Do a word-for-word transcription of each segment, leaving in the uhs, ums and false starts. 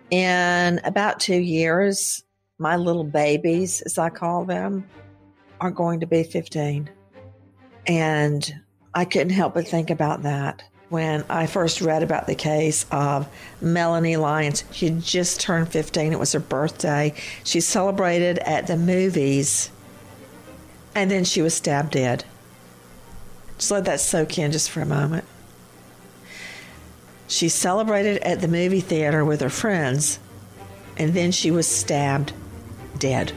In about two years, my little babies, as I call them, are going to be fifteen. And I couldn't help but think about that when I first read about the case of Melanie Lyons. She had just turned fifteen. It was her birthday. She celebrated at the movies, and then she was stabbed dead. Just let that soak in just for a moment. She celebrated at the movie theater with her friends, and then she was stabbed dead.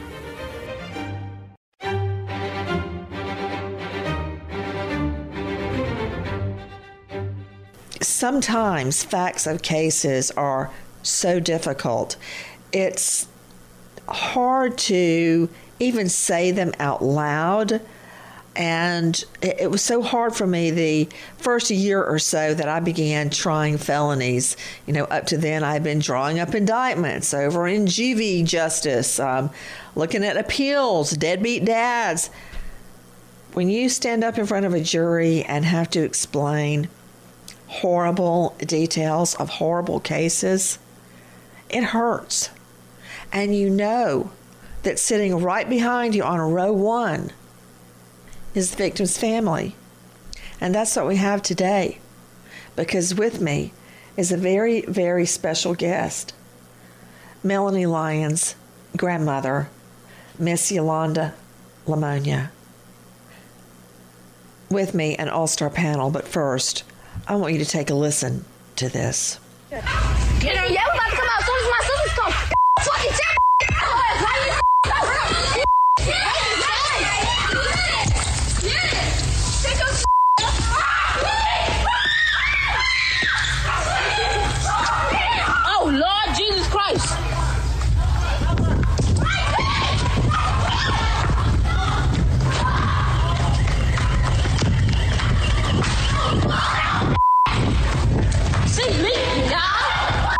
Sometimes facts of cases are so difficult, it's hard to even say them out loud. And it, it was so hard for me the first year or so that I began trying felonies. You know, up to then I've been drawing up indictments over in juvie justice, um, looking at appeals, deadbeat dads. When you stand up in front of a jury and have to explain horrible details of horrible cases, it hurts. And you know that sitting right behind you on row one is the victim's family. And that's what we have today, because with me is a very, very special guest, Melanie Lyons' grandmother, Miss Yolanda Lamonia. With me, an all-star panel, but first, I want you to take a listen to this. Yeah, we're about to come out as soon as my sister's come. Fucking check. Oh, Lord Jesus Christ. See me, y'all.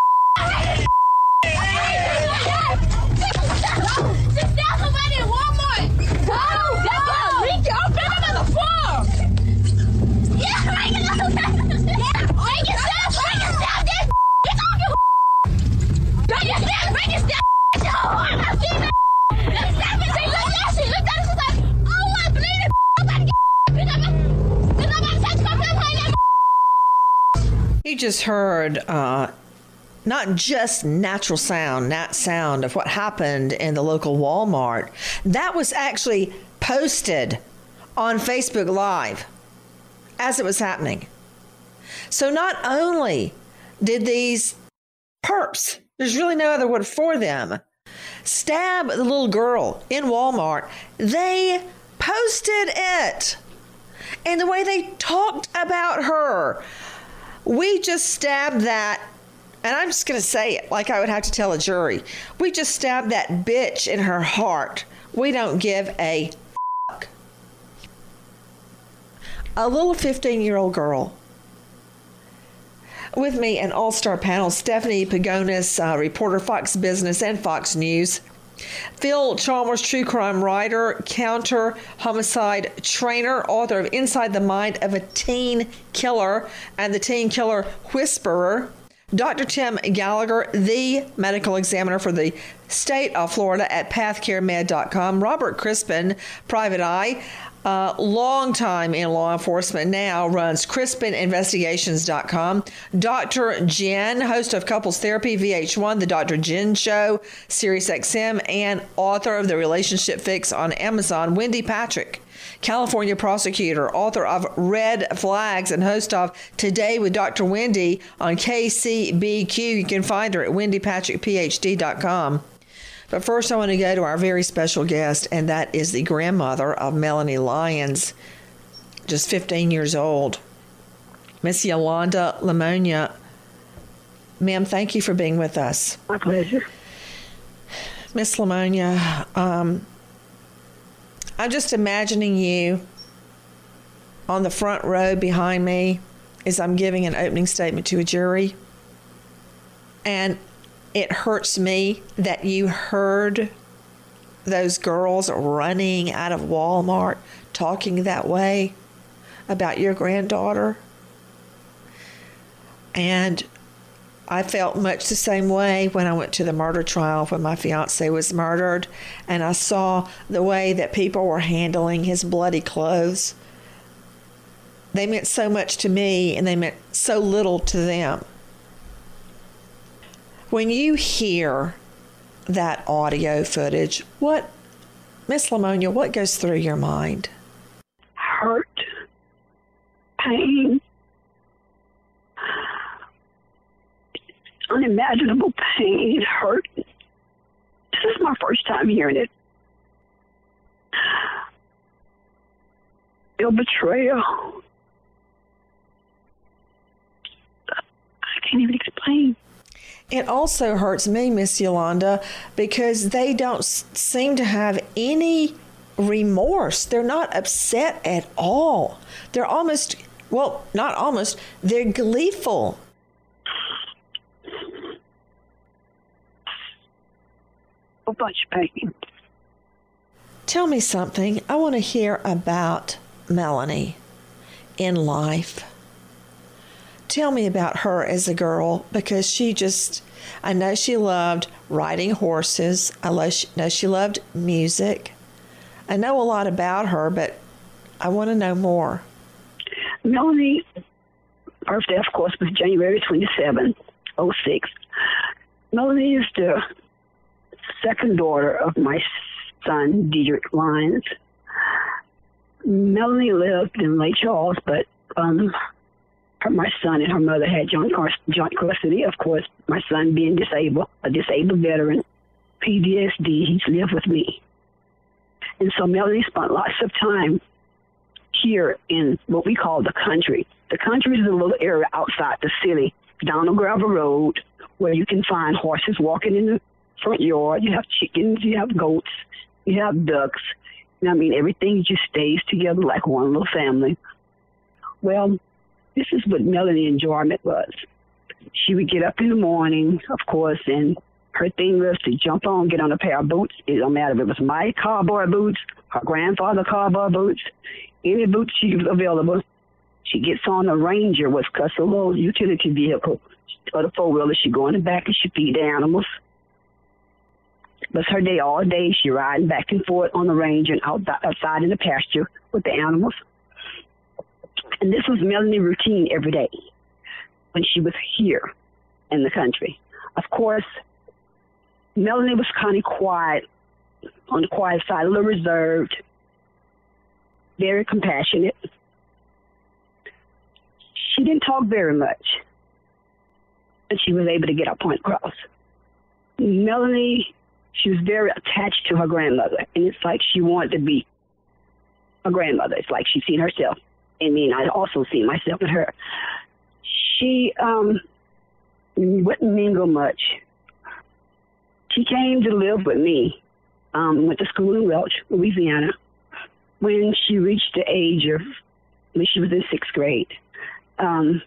Sit down somebody in Walmart. Go, go. Reach your open another form. Yeah, bring it up. Bring yourself, bring yourself. This get off your. Bring yourself, bring yourself. I'm not seeing that. Look, seventeen, look that shit. Look that shit like, oh, I bleed it. Nobody get. Did nobody touch my behind that? You just heard uh, not just natural sound, nat sound of what happened in the local Walmart. That was actually posted on Facebook Live as it was happening. So not only did these perps, there's really no other word for them, stab the little girl in Walmart, they posted it. And the way they talked about her, we just stabbed that, and I'm just going to say it like I would have to tell a jury. We just stabbed that bitch in her heart. We don't give a fuck. A little fifteen-year-old girl. With me, an all-star panel, Stephanie Pagonis, uh, reporter, Fox Business and Fox News. Phil Chalmers, true crime writer, counter homicide trainer, author of Inside the Mind of a Teen Killer and the Teen Killer Whisperer. Doctor Tim Gallagher, the medical examiner for the state of Florida at path care med dot com. Robert Crispin, private eye, uh, long time in law enforcement, now runs crispin investigations dot com. Doctor Jen, host of Couples Therapy, V H one, The Doctor Jen Show, Sirius X M, and author of The Relationship Fix on Amazon. Wendy Patrick, California prosecutor, author of Red Flags, and host of Today with Doctor Wendy on K C B Q. You can find her at wendy patrick p h d dot com. But first, I want to go to our very special guest, and that is the grandmother of Melanie Lyons, just fifteen years old, Miss Yolanda Lamonia. Ma'am, thank you for being with us. My pleasure. Miss Lamonia, um, I'm just imagining you on the front row behind me as I'm giving an opening statement to a jury. And it hurts me that you heard those girls running out of Walmart talking that way about your granddaughter. And I felt much the same way when I went to the murder trial when my fiance was murdered, and I saw the way that people were handling his bloody clothes. They meant so much to me, and they meant so little to them. When you hear that audio footage, what, Miss Lamonia, what goes through your mind? Hurt, pain, unimaginable pain, hurt. This is my first time hearing it. Your betrayal. I can't even explain. It also hurts me, Miss Yolanda, because they don't s- seem to have any remorse. They're not upset at all. They're almost, well, not almost, they're gleeful. A bunch of pain. Tell me something. I want to hear about Melanie in life. Tell me about her as a girl, because she just, I know she loved riding horses. I lo- know she loved music. I know a lot about her, but I want to know more. Melanie, birthday, of course, was January twenty-seventh, oh six. Melanie is the second daughter of my son, Diedrich Lyons. Melanie lived in Lake Charles, but um, her, my son and her mother had joint, joint custody. Of course, my son being disabled, a disabled veteran, P T S D, he's lived with me. And so Melanie spent lots of time here in what we call the country. The country is a little area outside the city, down a gravel road, where you can find horses walking in the front yard. You have chickens, you have goats, you have ducks. I mean, everything just stays together like one little family. Well, this is what Melanie's enjoyment was. She would get up in the morning, of course, and her thing was to jump on, get on a pair of boots. It don't matter if it was my cowboy boots, her grandfather's cowboy boots, any boots she was available. She gets on a Ranger, what's a little utility vehicle, or the four-wheeler. She go in the back and she feed the animals. But her day all day, she riding back and forth on the range and out, outside in the pasture with the animals. And this was Melanie's routine every day when she was here in the country. Of course, Melanie was kind of quiet, on the quiet side, a little reserved, very compassionate. She didn't talk very much, but she was able to get her point across. Melanie, she was very attached to her grandmother, and it's like she wanted to be a grandmother. It's like she's seen herself in me, and I also see myself in her. She um, wouldn't mingle much. She came to live with me, um, went to school in Welch, Louisiana, when she reached the age of, when she was in sixth grade. Um,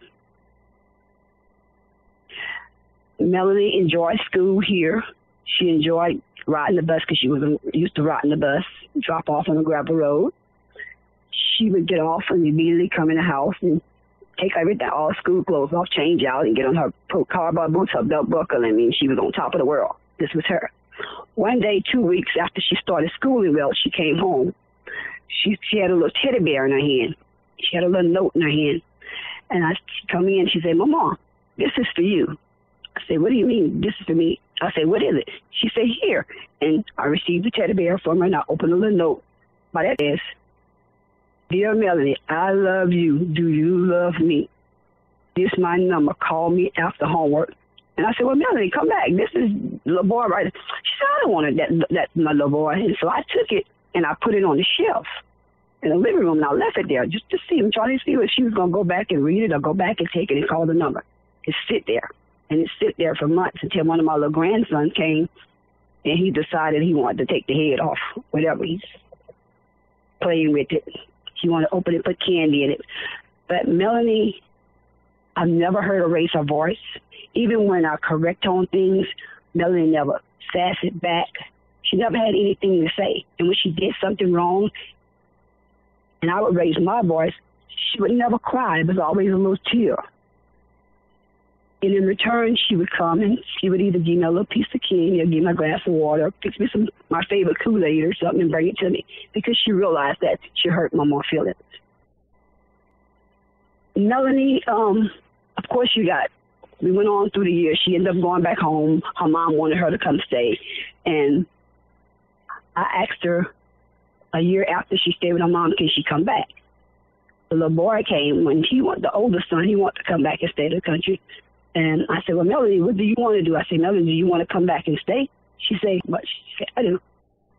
Melanie enjoyed school here. She enjoyed riding the bus because she was used to riding the bus, drop off on the gravel road. She would get off and immediately come in the house and take everything, all school clothes off, change out, and get on her cowboy boots, her belt buckle. I mean, she was on top of the world. This was her. One day, two weeks after she started school in Welch, she came home. She she had a little teddy bear in her hand. She had a little note in her hand. And I she come in, she said, "Mama, this is for you." I said, "What do you mean, this is for me?" I said, "What is it?" She said, "Here." And I received the teddy bear from her, and I opened a little note. But it says, "Dear Melanie, I love you. Do you love me? This is my number. Call me after homework." And I said, "Well, Melanie, come back. This is little boy right." She said, "I don't want that, that my little boy." And so I took it, and I put it on the shelf in the living room, and I left it there just to see him, trying to see if she was going to go back and read it or go back and take it and call the number. It sit there, and it sit there for months until one of my little grandsons came, and he decided he wanted to take the head off, whatever. He's playing with it. He wanted to open it, put candy in it. But Melanie, I've never heard her raise her voice. Even when I correct on things, Melanie never sassed it back. She never had anything to say. And when she did something wrong, and I would raise my voice, she would never cry. It was always a little tear. And in return, she would come and she would either give me a little piece of candy or give me a glass of water, fix me some my favorite Kool-Aid or something and bring it to me because she realized that she hurt my mom's feelings. Melanie, um, of course, you got, we went on through the years. She ended up going back home. Her mom wanted her to come stay. And I asked her a year after she stayed with her mom, can she come back? The little boy came when he wanted, the oldest son, he wanted to come back and stay in the country. And I said, well, Melanie, what do you want to do? I said, Melanie, do you want to come back and stay? She said, what? She said, I do.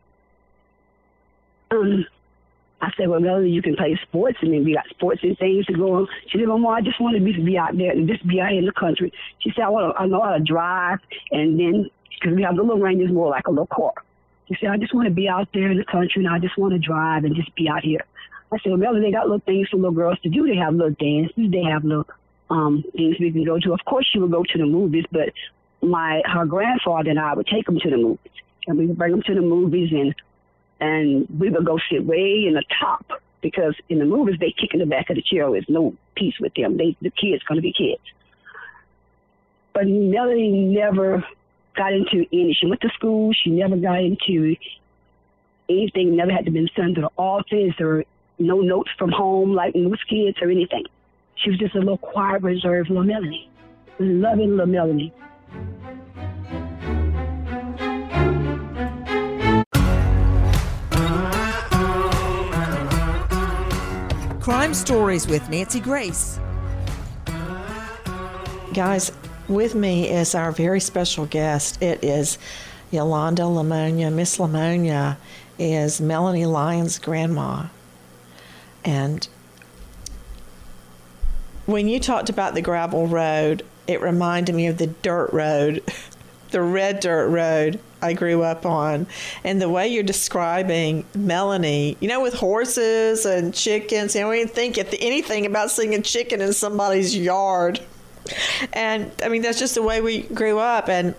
Um, I said, well, Melanie, you can play sports. I mean, we got sports and things to go on. She said, Mama, I just want to be, be out there and just be out in the country. She said, I want to, I know how to drive. And then, because we have the little Range is more like a little car. She said, I just want to be out there in the country and I just want to drive and just be out here. I said, well, Melanie, they got little things for little girls to do. They have little dances. They have little um, things we can go to. Of course, she would go to the movies, but my her grandfather and I would take them to the movies. And we would bring them to the movies, and and we would go sit way in the top because in the movies, they kick in the back of the chair. There's no peace with them. They, the kids going to be kids. But Melanie never got into any. She went to school. She never got into anything. Never had to be sent to the office or no notes from home like most kids or anything. She was just a little quiet, reserved little Melanie. Loving little Melanie. Crime Stories with Nancy Grace. Guys, with me is our very special guest. It is Yolanda Lamonia. Miss Lamonia is Melanie Lyons' grandma. And when you talked about the gravel road, it reminded me of the dirt road, the red dirt road I grew up on. And the way you're describing Melanie, you know, with horses and chickens, you know, we didn't think anything about seeing a chicken in somebody's yard. And, I mean, that's just the way we grew up. And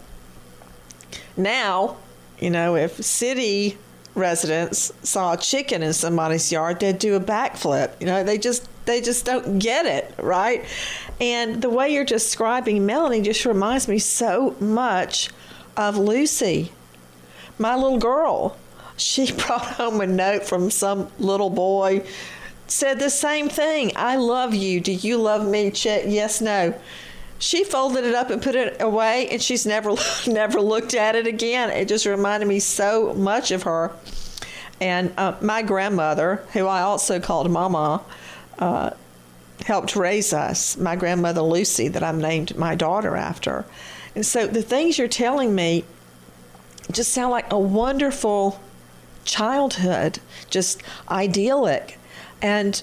now, you know, if city residents saw a chicken in somebody's yard, they'd do a backflip. You know, they just they just don't get it, right? And the way you're describing Melanie just reminds me so much of Lucy, my little girl. She brought home a note from some little boy, said the same thing. I love you. Do you love me? Check yes, no. She folded it up and put it away, and she's never never looked at it again. It just reminded me so much of her. And uh, my grandmother, who I also called Mama, uh, helped raise us. My grandmother Lucy, that I've named my daughter after. And so the things you're telling me just sound like a wonderful childhood, just idyllic. And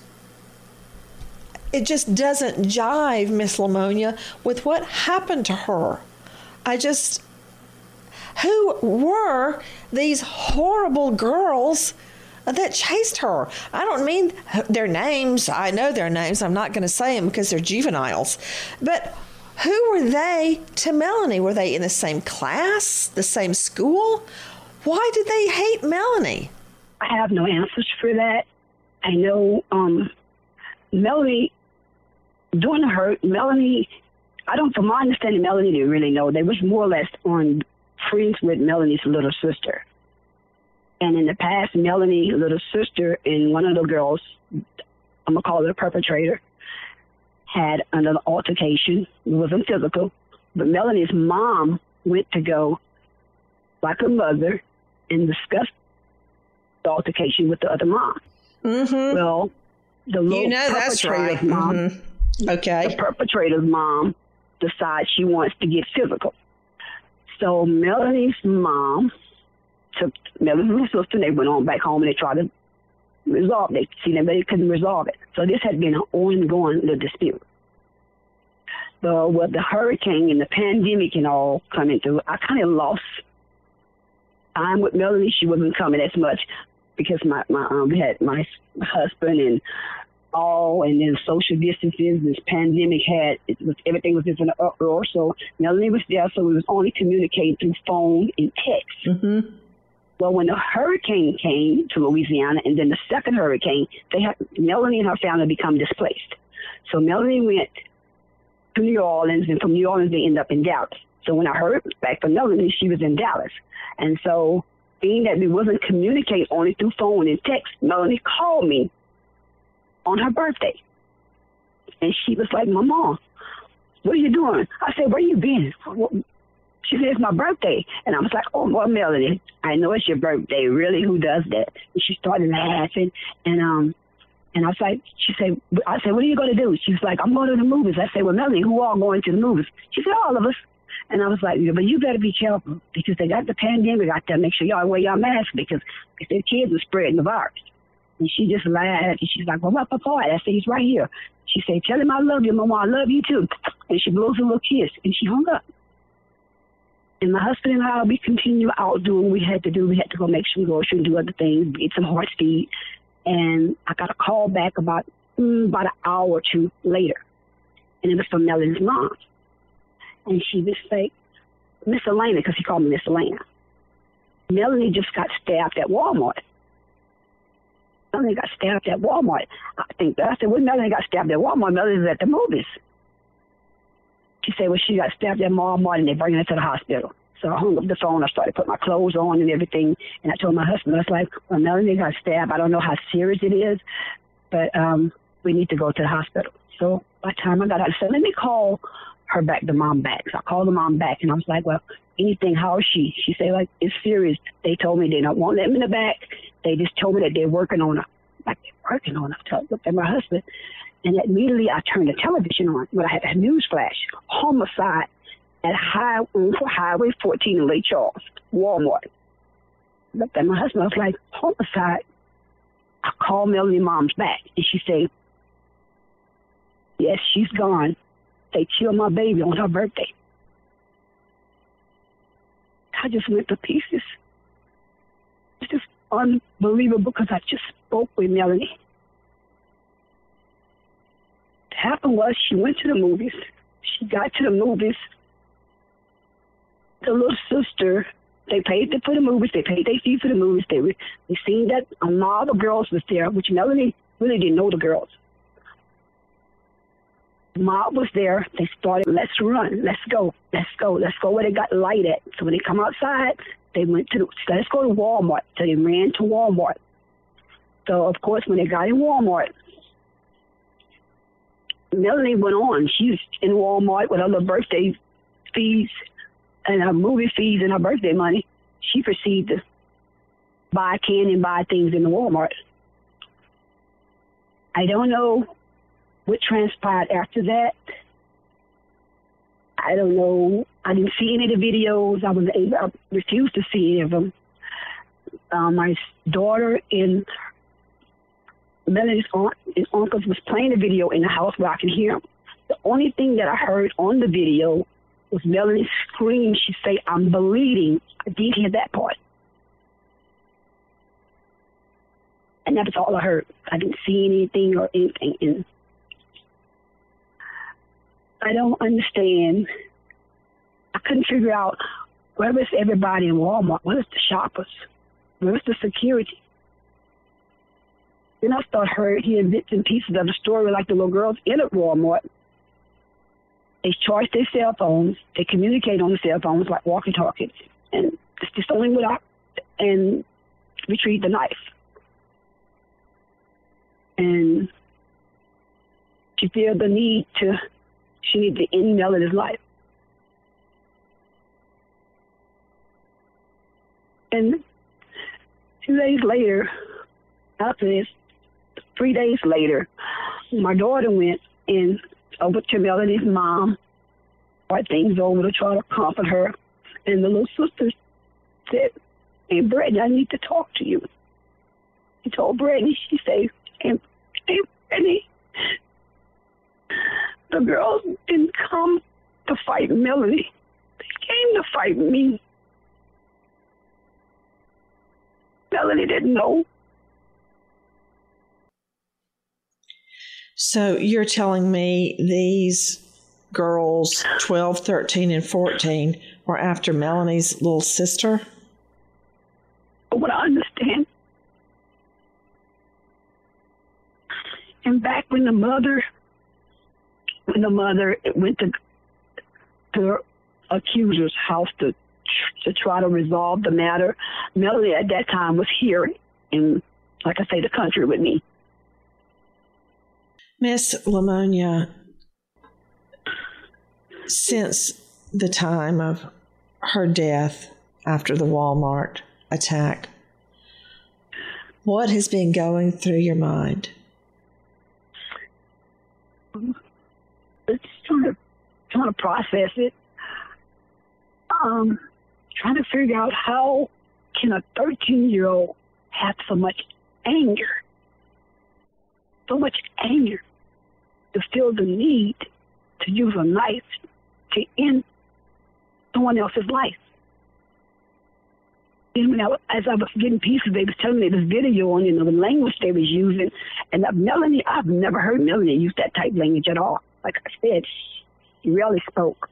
it just doesn't jive, Miss Lamonia, with what happened to her. I just, who were these horrible girls that chased her? I don't mean their names. I know their names. I'm not going to say them because they're juveniles. But who were they to Melanie? Were they in the same class, the same school? Why did they hate Melanie? I have no answers for that. I know um, Melanie, during the hurt, Melanie, I don't, from my understanding, Melanie didn't really know. They was more or less on friends with Melanie's little sister. And in the past, Melanie's little sister and one of the girls, I'm going to call her a perpetrator, had an altercation. It wasn't physical. But Melanie's mom went to go, like her mother, and discuss the altercation with the other mom. Mm-hmm. Well, the little you know that's perpetrator's right. mom, Mm-hmm. Okay. the perpetrator's mom decides she wants to get physical. So Melanie's mom took Melanie's little sister, and they went on back home and they tried to resolve it. They see that they couldn't resolve it. So this had been an ongoing little dispute. So with the hurricane and the pandemic and all coming through, I kind of lost time with Melanie. She wasn't coming as much because my, my um we had my husband and all, and then social distances. This pandemic had it was everything was just in an uproar. So Melanie was there, so we was only communicating through phone and text. Mm-hmm. Well, when the hurricane came to Louisiana, and then the second hurricane, they had Melanie and her family become displaced. So Melanie went to New Orleans, and from New Orleans they end up in Dallas. So when I heard back from Melanie, she was in Dallas. And so being that we wasn't communicating only through phone and text, Melanie called me on her birthday. And she was like, Mama, what are you doing? I said, where you been? She said, it's my birthday. And I was like, oh, well, Melanie, I know it's your birthday. Really? Who does that? And she started laughing. And um, and I was like, she said, I said, what are you going to do? She was like, I'm going to the movies. I said, well, Melanie, who all going to the movies? She said, all of us. And I was like, yeah, but you better be careful because they got the pandemic out there. Make sure y'all wear your mask because if their kids are spreading the virus. And she just laughed. And she's like, well, what, Papa? I said, he's right here. She said, tell him I love you, Mama. I love you, too. And she blows a little kiss. And she hung up. And my husband and I, we continue out doing what we had to do. We had to go make some groceries and do other things, eat some horse feed. And I got a call back about, mm, about an hour or two later. And it was from Melanie's mom. And she was like, Miss Elena, because he called me Miss Elena. Melanie just got stabbed at Walmart. Melanie got stabbed at Walmart. I think I said, when Melanie got stabbed at Walmart, Melanie was at the movies. She said, well, she got stabbed at Walmart and they're bringing her to the hospital. So I hung up the phone. I started putting my clothes on and everything. And I told my husband, I was like, well, Melanie got stabbed. I don't know how serious it is, but um, we need to go to the hospital. So by the time I got out, I said, let me call her back, the mom back. So I called the mom back and I was like, well, anything, how is she? She said, like, it's serious. They told me they don't want them in the back. They just told me that they're working on her. Like, they're working on her. So I looked at my husband. And immediately I turned the television on when I had a news flash. Homicide at high, Highway fourteen in Lake Charles, Walmart. Looked at my husband. I was like, homicide? I called Melanie mom's back. And she said, yes, she's gone. They killed my baby on her birthday. I just went to pieces. It's just unbelievable because I just spoke with Melanie. Happened was she went to the movies. She got to the movies. The little sister, they paid for the movies. They paid their fee for the movies. They were, they seen that a lot of girls was there, which Melanie really didn't know the girls. Mob was there. They started, let's run, let's go, let's go, let's go where they got light at. So when they come outside, they went to, the, let's go to Walmart. So they ran to Walmart. So, of course, when they got in Walmart, Melanie went on. She was in Walmart with her little birthday fees and her movie fees and her birthday money. She proceeded to buy candy and buy things in the Walmart. I don't know what transpired after that. I don't know. I didn't see any of the videos. I was able, I refused to see any of them. Uh, my daughter and Melanie's aunt and uncles was playing the video in the house where I can hear them. The only thing that I heard on the video was Melanie scream. She say, I'm bleeding. I did hear that part. And that was all I heard. I didn't see anything or anything. And I don't understand. I couldn't figure out where was everybody in Walmart? Where was the shoppers? Where was the security? Then I started hearing, hearing bits and pieces of the story, like the little girls in at Walmart. They charge their cell phones. They communicate on the cell phones like walkie-talkies. And it's just only without and retrieve the knife. And she felt the need to, she needed to end Melanie's life. And two days later, after this, three days later, my daughter went in over to Melanie's mom, brought things over to try to comfort her. And the little sister said, hey, Brittany, I need to talk to you. He told Brittany, she said, hey, hey, Brittany, the girls didn't come to fight Melanie. They came to fight me. Melanie didn't know. So you're telling me these girls, twelve, thirteen, and fourteen, were after Melanie's little sister? But what I understand, and back when the mother the mother went to the accuser's house to to try to resolve the matter. Melanie at that time was here in, like I say, the country with me. Miss Lamonia, since the time of her death after the Walmart attack, what has been going through your mind? It's trying to trying to process it. Um, trying to figure out how can a thirteen-year-old have so much anger, so much anger, to feel the need to use a knife to end someone else's life. And when I, as I was getting pieces, they was telling me this video on, you know, the language they was using. And uh, Melanie, I've never heard Melanie use that type of language at all. Like I said, she rarely spoke.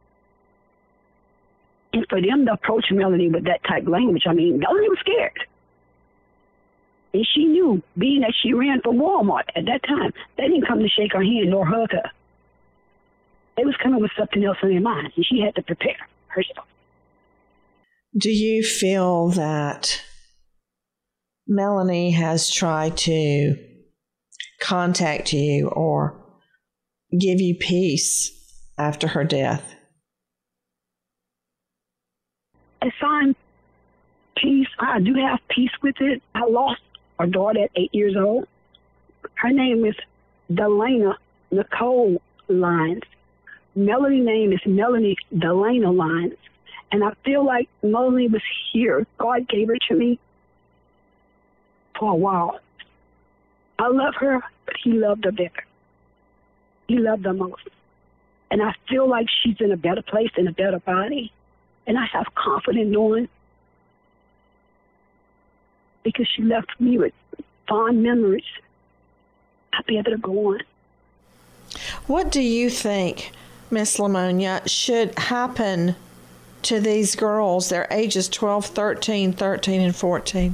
And for them to approach Melanie with that type of language, I mean, Melanie was scared. And she knew, being that she ran for Walmart at that time, they didn't come to shake her hand nor hug her. They was coming with something else in their mind, and she had to prepare herself. Do you feel that Melanie has tried to contact you or give you peace after her death? I find peace. I do have peace with it. I lost our daughter at eight years old. Her name is Delana Nicole Lyons. Melanie's name is Melanie Delana Lyons. And I feel like Melanie was here. God gave her to me for a while. I love her, but he loved her better. He loved her most. And I feel like she's in a better place, in a better body. And I have confidence knowing, because she left me with fond memories, I'll be able to go on. What do you think, Miss Lamonia, should happen to these girls? Their ages twelve, thirteen, thirteen, and fourteen.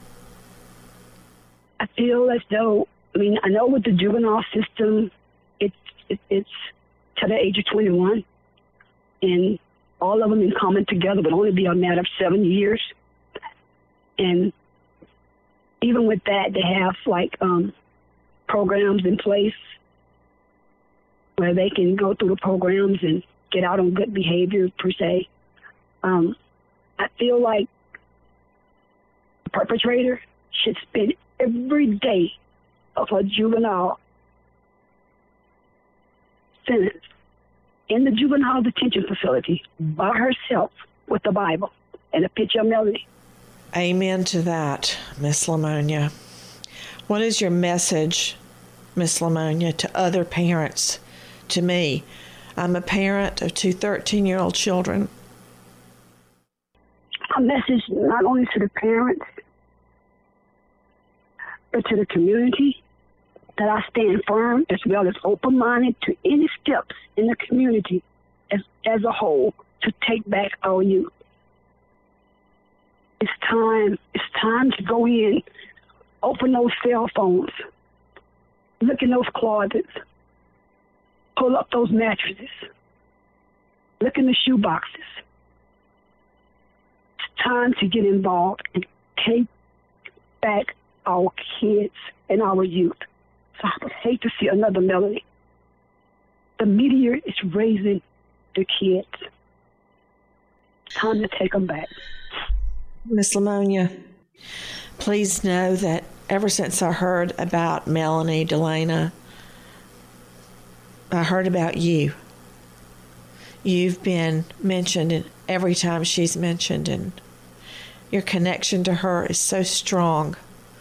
I feel as though, I mean, I know with the juvenile system, it's it, it's to the age of twenty-one, and all of them in common together would only be a matter of seven years. And even with that, they have like um, programs in place where they can go through the programs and get out on good behavior per se. Um, I feel like the perpetrator should spend every day of her juvenile sentence in the juvenile detention facility by herself with the Bible and a picture of Melanie. Amen to that, Miss Lamonia. What is your message, Miss Lamonia, to other parents, to me? I'm a parent of two thirteen-year-old children. A message not only to the parents, but to the community, that I stand firm as well as open-minded to any steps in the community as, as a whole to take back our youth. It's time, it's time to go in, open those cell phones, look in those closets, pull up those mattresses, look in the shoe boxes. It's time to get involved and take back our kids and our youth. So I would hate to see another Melanie. The media is raising the kids. It's time to take them back. Miss Lamonia, please know that ever since I heard about Melanie Delana, I heard about you. You've been mentioned in every time she's mentioned, and your connection to her is so strong.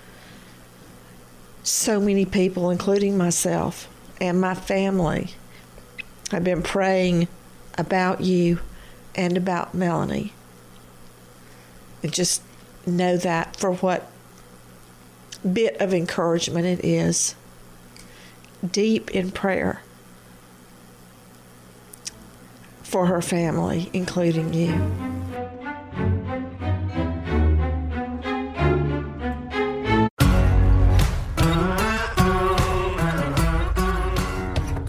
So many people, including myself and my family, have been praying about you and about Melanie. And just know that for what bit of encouragement it is. Deep in prayer for her family, including you.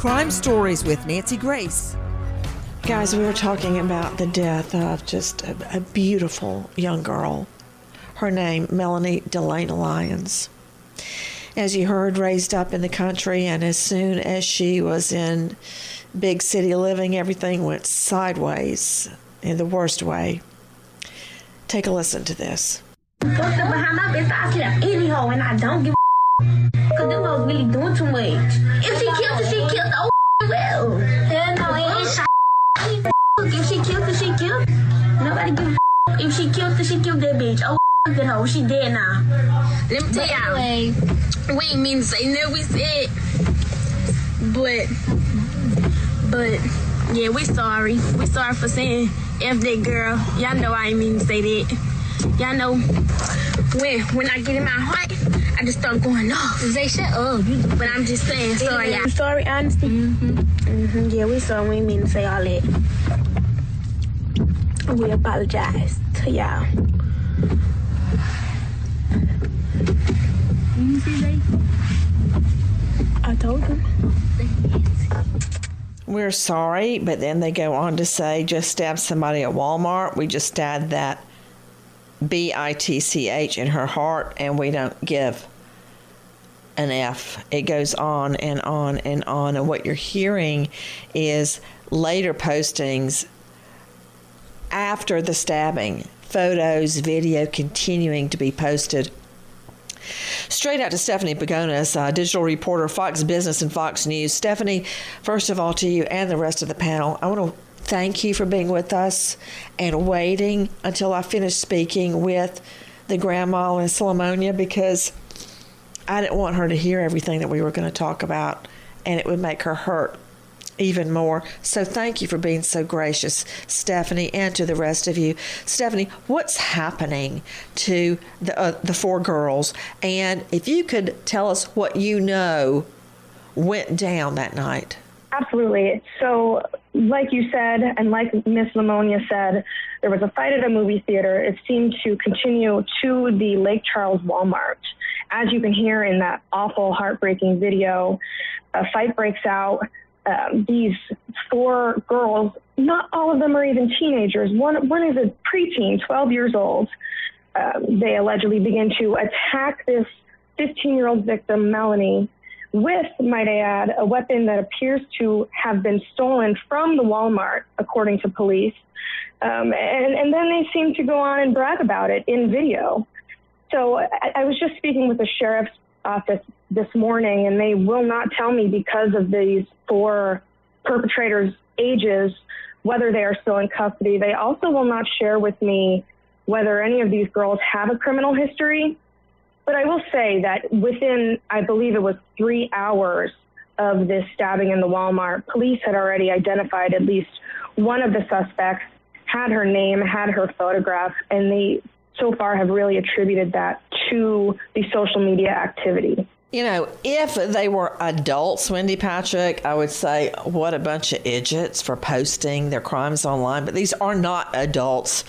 Crime Stories with Nancy Grace. Guys, we were talking about the death of just a, a beautiful young girl. Her name, Melanie Delana Lyons. As you heard, raised up in the country, and as soon as she was in big city living, everything went sideways in the worst way. Take a listen to this. Go sit behind my bitch, I slap any hoe, and I don't give a because them hoes really doing too much. If she kills her, she kills her. Oh, well. Hell no, it ain't shot. If she kills her, she kills her. Nobody give a if she kills her, she killed that bitch. Oh, that hoe, she dead now. Let me tell y'all, anyway, we ain't mean to say no, we said, but, but, yeah, we sorry. We sorry for saying F that girl. Y'all know I ain't mean to say that. Y'all know when when I get in my heart, I just start going off. They shut up. But I'm just saying, sorry, y'all. Sorry, honesty. Mm-hmm. Mm-hmm. Yeah, we sorry. We ain't mean to say all that. We apologize to y'all. You see they? I told them. We're sorry, but then they go on to say, just stabbed somebody at Walmart. We just stabbed that B I T C H in her heart, and we don't give an F. It goes on and on and on. And what you're hearing is later postings after the stabbing, photos, video continuing to be posted. Straight out to Stephanie Pagonis, uh, digital reporter, Fox Business and Fox News. Stephanie, first of all, to you and the rest of the panel, I want to thank you for being with us and waiting until I finished speaking with the grandma in Salomonia, because I didn't want her to hear everything that we were going to talk about, and it would make her hurt even more. So thank you for being so gracious, Stephanie, and to the rest of you. Stephanie, what's happening to the uh, the four girls? And if you could tell us what you know went down that night. Absolutely. So like you said, and like Miss Lamonia said, there was a fight at a movie theater. It seemed to continue to the Lake Charles Walmart. As you can hear in that awful, heartbreaking video, a fight breaks out. Um, these four girls, not all of them are even teenagers. One one is a preteen, twelve years old. Um, they allegedly begin to attack this fifteen-year-old victim, Melanie, with, might I add, a weapon that appears to have been stolen from the Walmart, according to police. Um, and, and then they seem to go on and brag about it in video. So I, I was just speaking with the sheriff's office this morning, and they will not tell me, because of these four perpetrators' ages, whether they are still in custody. They also will not share with me whether any of these girls have a criminal history. But I will say that within, I believe it was three hours of this stabbing in the Walmart, police had already identified at least one of the suspects, had her name, had her photograph, and they so far have really attributed that to the social media activity. You know, if they were adults, Wendy Patrick, I would say, what a bunch of idiots for posting their crimes online. But these are not adults.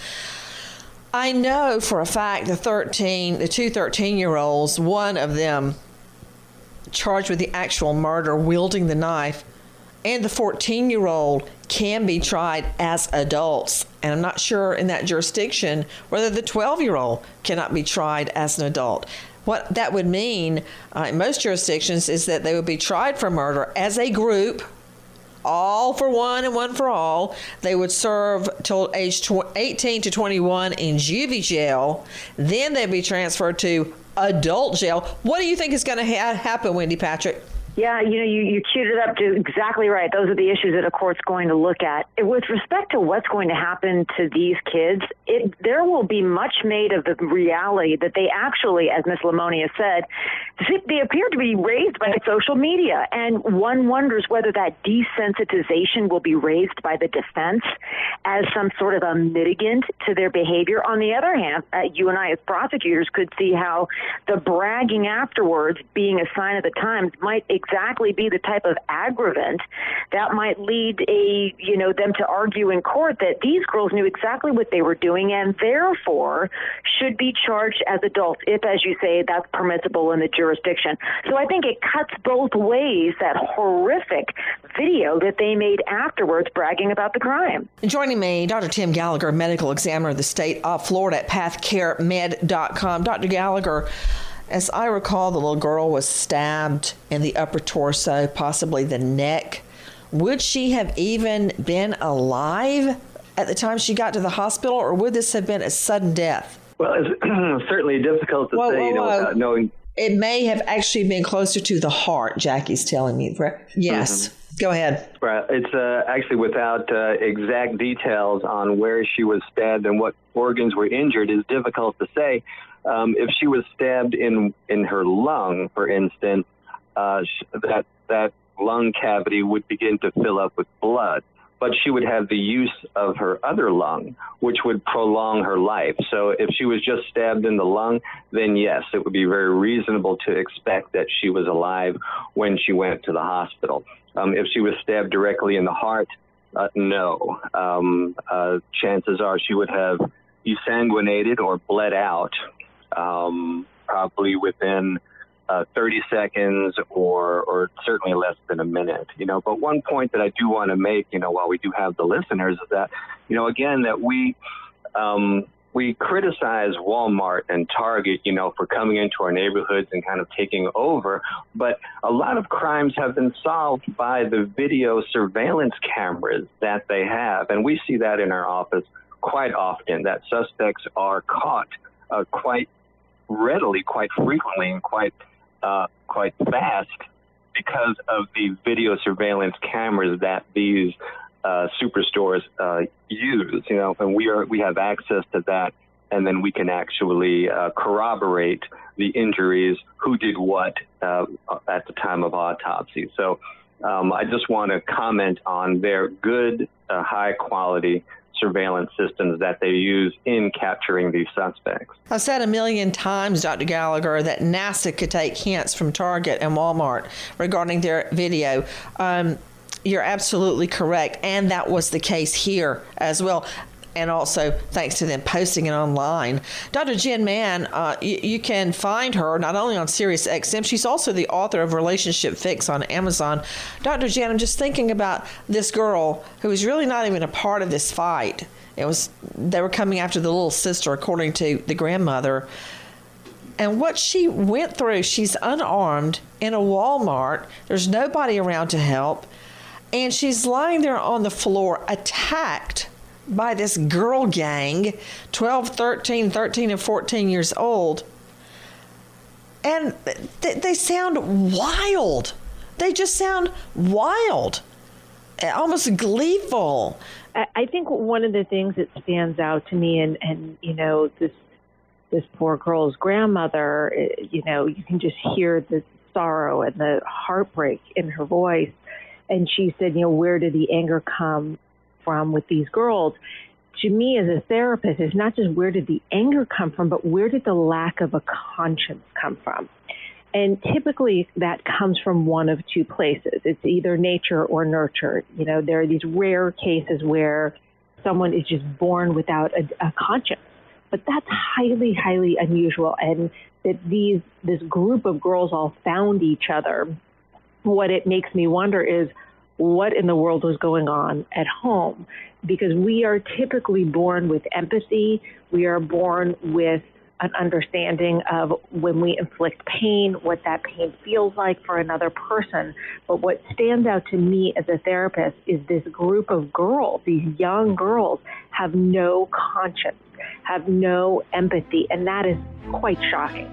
I know for a fact the thirteen, the two thirteen-year-olds, one of them charged with the actual murder, wielding the knife, and the fourteen-year-old can be tried as adults. And I'm not sure in that jurisdiction whether the twelve-year-old cannot be tried as an adult. What that would mean uh, in most jurisdictions is that they would be tried for murder as a group, all for one and one for all. They would serve till age eighteen to twenty-one in juvie jail. Then they'd be transferred to adult jail. What do you think is going to ha- happen, Wendy Patrick? Yeah, you know, you, you queued it up to exactly right. Those are the issues that a court's going to look at. With respect to what's going to happen to these kids, it, there will be much made of the reality that they actually, as Miss Lamonia said, they appear to be raised by social media. And one wonders whether that desensitization will be raised by the defense as some sort of a mitigant to their behavior. On the other hand, uh, you and I as prosecutors could see how the bragging afterwards, being a sign of the times, might exactly be the type of aggravant that might lead a, you know, them to argue in court that these girls knew exactly what they were doing and therefore should be charged as adults, if, as you say, that's permissible in the jurisdiction. So I think it cuts both ways, that horrific video that they made afterwards bragging about the crime. Joining me, Doctor Tim Gallagher, medical examiner of the state of Florida at path care med dot com. Doctor Gallagher, as I recall, the little girl was stabbed in the upper torso, possibly the neck. Would she have even been alive at the time she got to the hospital, or would this have been a sudden death? Well, it's certainly difficult to whoa, say, whoa, you know, whoa. without knowing. It may have actually been closer to the heart, Jackie's telling me. Yes. Mm-hmm. Go ahead. Right. It's uh, actually without uh, exact details on where she was stabbed and what organs were injured is difficult to say. Um, if she was stabbed in, in her lung, for instance, uh, that that lung cavity would begin to fill up with blood. But she would have the use of her other lung, which would prolong her life. So if she was just stabbed in the lung, then yes, it would be very reasonable to expect that she was alive when she went to the hospital. Um, if she was stabbed directly in the heart, uh, no. Um, uh, chances are she would have desanguinated or bled out um, probably within Uh, thirty seconds or, or certainly less than a minute, you know. But one point that I do want to make, you know, while we do have the listeners, is that, you know, again, that we um, we criticize Walmart and Target, you know, for coming into our neighborhoods and kind of taking over. But a lot of crimes have been solved by the video surveillance cameras that they have. And we see that in our office quite often, that suspects are caught uh, quite readily, quite frequently, and quite Uh, quite fast because of the video surveillance cameras that these uh, superstores uh, use. You know, and we are we have access to that, and then we can actually uh, corroborate the injuries, who did what uh, at the time of autopsy. So um, I just want to comment on their good, uh, high quality surveillance systems that they use in capturing these suspects. I've said a million times, Doctor Gallagher, that NASA could take hints from Target and Walmart regarding their video. Um, you're absolutely correct, and that was the case here as well. And also thanks to them posting it online. Doctor Jen Mann, uh, you, you can find her not only on Sirius X M, she's also the author of Relationship Fix on Amazon. Doctor Jen, I'm just thinking about this girl who was really not even a part of this fight. It was they were coming after the little sister, according to the grandmother. And what she went through, she's unarmed in a Walmart. There's nobody around to help. And she's lying there on the floor, attacked by this girl gang, twelve, thirteen, thirteen, and fourteen years old. And th- they sound wild. They just sound wild, almost gleeful. I think one of the things that stands out to me, and, and you know, this this poor girl's grandmother, you know, you can just hear the sorrow and the heartbreak in her voice. And she said, you know, where did the anger come from with these girls? To me, as a therapist, it's not just where did the anger come from, but where did the lack of a conscience come from? And typically that comes from one of two places. It's either nature or nurture. You know, there are these rare cases where someone is just born without a, a conscience, but that's highly, highly unusual. And that these this group of girls all found each other. What it makes me wonder is, what in the world was going on at home? Because we are typically born with empathy. We are born with an understanding of when we inflict pain, what that pain feels like for another person. But what stands out to me as a therapist is this group of girls, these young girls, have no conscience, have no empathy, and that is quite shocking.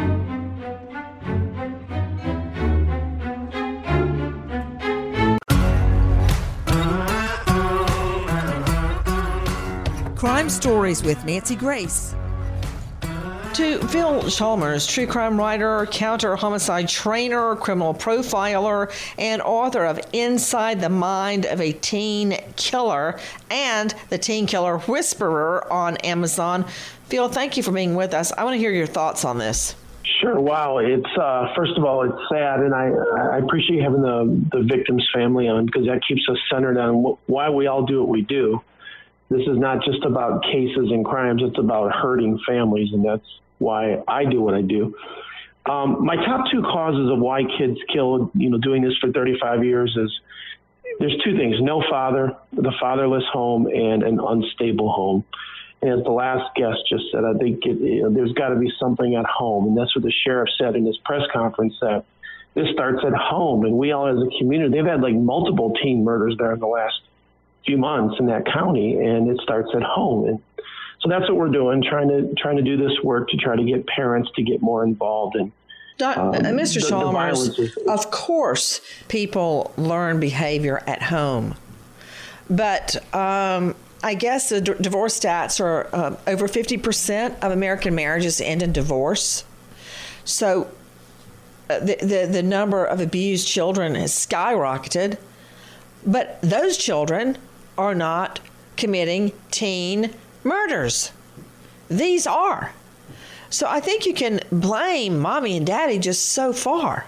Crime Stories with Nancy Grace. To Phil Chalmers, true crime writer, counter-homicide trainer, criminal profiler, and author of Inside the Mind of a Teen Killer and The Teen Killer Whisperer on Amazon. Phil, thank you for being with us. I want to hear your thoughts on this. Sure. Wow. It's uh, first of all, it's sad, and I, I appreciate having the, the victim's family on, because that keeps us centered on wh- why we all do what we do. This is not just about cases and crimes. It's about hurting families, and that's why I do what I do. Um, my top two causes of why kids kill, you know, doing this for thirty-five years is there's two things: no father, the fatherless home, and an unstable home. And as the last guest just said, I think it, you know, there's got to be something at home, and that's what the sheriff said in his press conference, that this starts at home. And we all, as a community, they've had like multiple teen murders there in the last few months in that county, and it starts at home. And so that's what we're doing, trying to trying to do this work to try to get parents to get more involved in. Um, Mister the, Chalmers, the is, of course, people learn behavior at home, but um, I guess the d- divorce stats are uh, over fifty percent of American marriages end in divorce. So uh, the, the the number of abused children has skyrocketed, but those children are not committing teen murders. These are. So I think you can blame mommy and daddy just so far.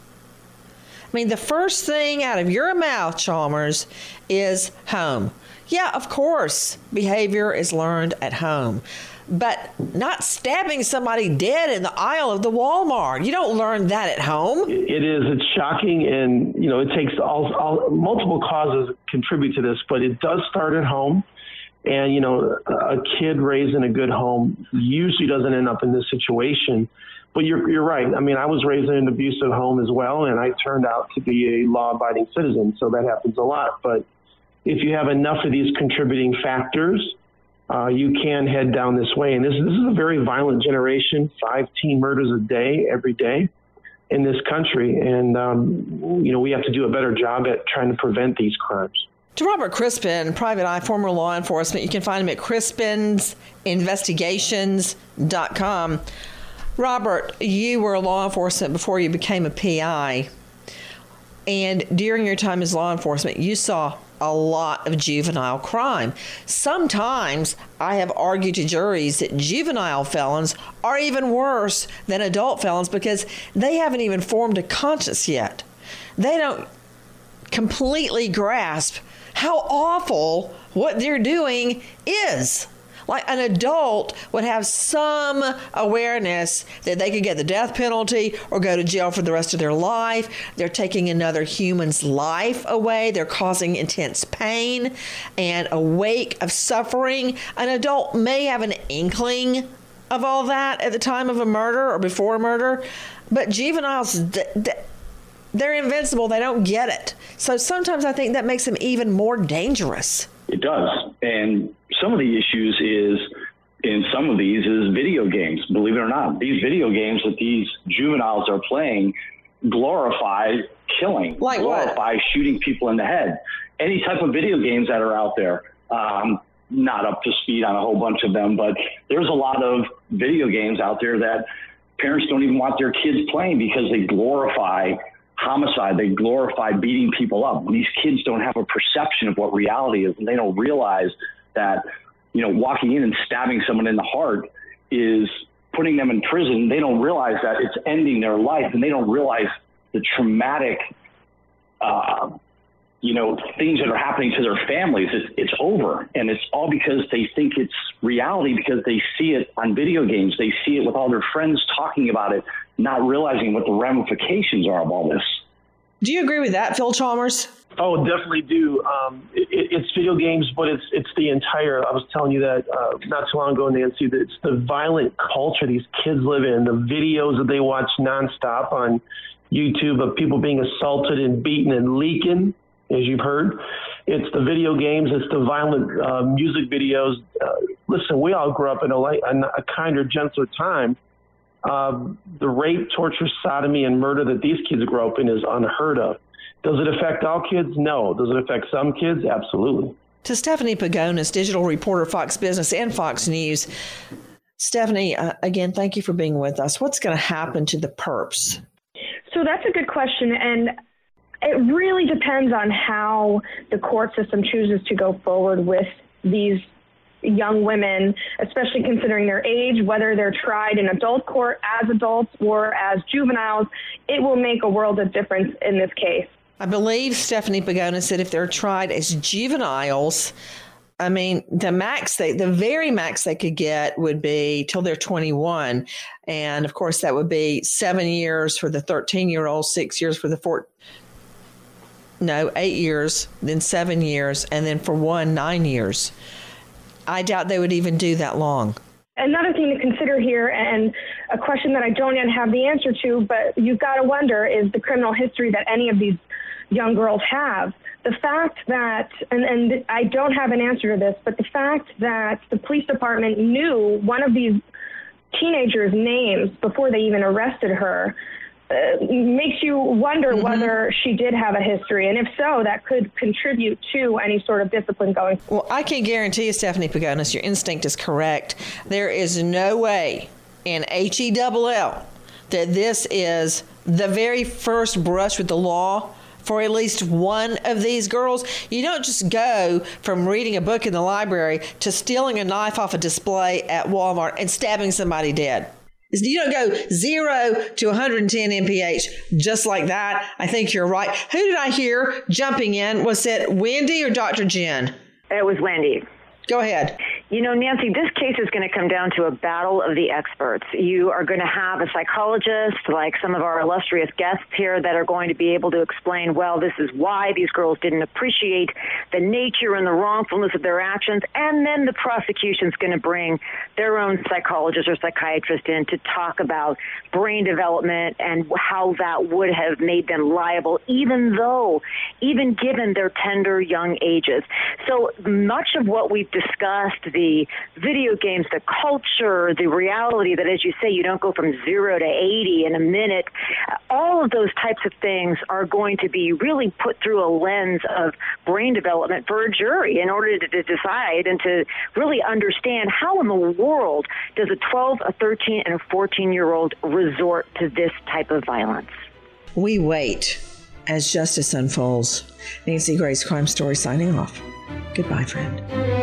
I mean, the first thing out of your mouth, Chalmers, is home. Yeah, of course, behavior is learned at home. But not stabbing somebody dead in the aisle of the Walmart. You don't learn that at home. It is. It's shocking. And, you know, it takes all, all multiple causes contribute to this, but it does start at home. And, you know, a kid raised in a good home usually doesn't end up in this situation. But you're you're right. I mean, I was raised in an abusive home as well, and I turned out to be a law-abiding citizen. So that happens a lot. But if you have enough of these contributing factors, uh, you can head down this way. And this, this is a very violent generation, five teen murders a day, every day in this country. And, um, you know, we have to do a better job at trying to prevent these crimes. To Robert Crispin, private eye, former law enforcement, you can find him at crispins investigations dot com. Robert, you were a law enforcement before you became a P I. And during your time as law enforcement, you saw a lot of juvenile crime. Sometimes I have argued to juries that juvenile felons are even worse than adult felons because they haven't even formed a conscience yet. They don't completely grasp how awful what they're doing is. Like an adult would have some awareness that they could get the death penalty or go to jail for the rest of their life. They're taking another human's life away. They're causing intense pain and a wake of suffering. An adult may have an inkling of all that at the time of a murder or before a murder, but juveniles, they're invincible. They don't get it. So sometimes I think that makes them even more dangerous. It does. And some of the issues is, in some of these, is video games. Believe it or not, these video games that these juveniles are playing glorify killing, like glorify what? Shooting people in the head. Any type of video games that are out there. Um, not up to speed on a whole bunch of them, but there's a lot of video games out there that parents don't even want their kids playing because they glorify homicide. They glorify beating people up. These kids don't have a perception of what reality is, and they don't realize that, you know, walking in and stabbing someone in the heart is putting them in prison. They don't realize that it's ending their life, and they don't realize the traumatic, uh, you know, things that are happening to their families. It's, it's over, and it's all because they think it's reality because they see it on video games. They see it with all their friends talking about it, not realizing what the ramifications are of all this. Do you agree with that, Phil Chalmers? Oh, definitely do. Um, it, it's video games, but it's it's the entire, I was telling you that uh, not too long ago, Nancy, that it's the violent culture these kids live in, the videos that they watch nonstop on YouTube of people being assaulted and beaten and leaking, as you've heard. It's the video games. It's the violent uh, music videos. Uh, listen, we all grew up in a, light, a, a kinder, gentler time. Uh, the rape, torture, sodomy, and murder that these kids grow up in is unheard of. Does it affect all kids? No. Does it affect some kids? Absolutely. To Stephanie Pagonis, digital reporter, Fox Business and Fox News. Stephanie, uh, again, thank you for being with us. What's going to happen to the perps? So that's a good question. And it really depends on how the court system chooses to go forward with these young women, especially considering their age, whether they're tried in adult court as adults or as juveniles. It will make a world of difference in this case. I believe Stephanie Pagonis said if they're tried as juveniles, I mean, the max, they, the very max they could get would be till they're twenty-one. And of course, that would be seven years for the thirteen-year-old, six years for the four. no, eight years, then seven years, and then for one, nine years. I doubt they would even do that long. Another thing to consider here, and a question that I don't yet have the answer to, but you've got to wonder, is the criminal history that any of these young girls have. The fact that, and, and I don't have an answer to this, but the fact that the police department knew one of these teenagers' names before they even arrested her uh, makes you wonder mm-hmm. whether she did have a history. And if so, that could contribute to any sort of discipline going forward. Well, I can guarantee you, Stephanie Pagonis, your instinct is correct. There is no way in H E L L that this is the very first brush with the law for at least one of these girls. You don't just go from reading a book in the library to stealing a knife off a display at Walmart and stabbing somebody dead. You don't go zero to one hundred ten M P H just like that. I think you're right. Who did I hear jumping in? Was it Wendy or Doctor Jen? It was Wendy. Go ahead. You know, Nancy, this case is going to come down to a battle of the experts. You are going to have a psychologist, like some of our illustrious guests here, that are going to be able to explain, well, this is why these girls didn't appreciate the nature and the wrongfulness of their actions. And then the prosecution's going to bring their own psychologist or psychiatrist in to talk about brain development and how that would have made them liable, even though, even given their tender young ages. So much of what we've discussed, the video games, the culture, the reality that, as you say, you don't go from zero to eighty in a minute, all of those types of things are going to be really put through a lens of brain development for a jury in order to, to decide and to really understand how in the world does a twelve, a thirteen, and a fourteen-year-old resort to this type of violence. We wait as justice unfolds. Nancy Grace, Crime Story, signing off. Goodbye, friend.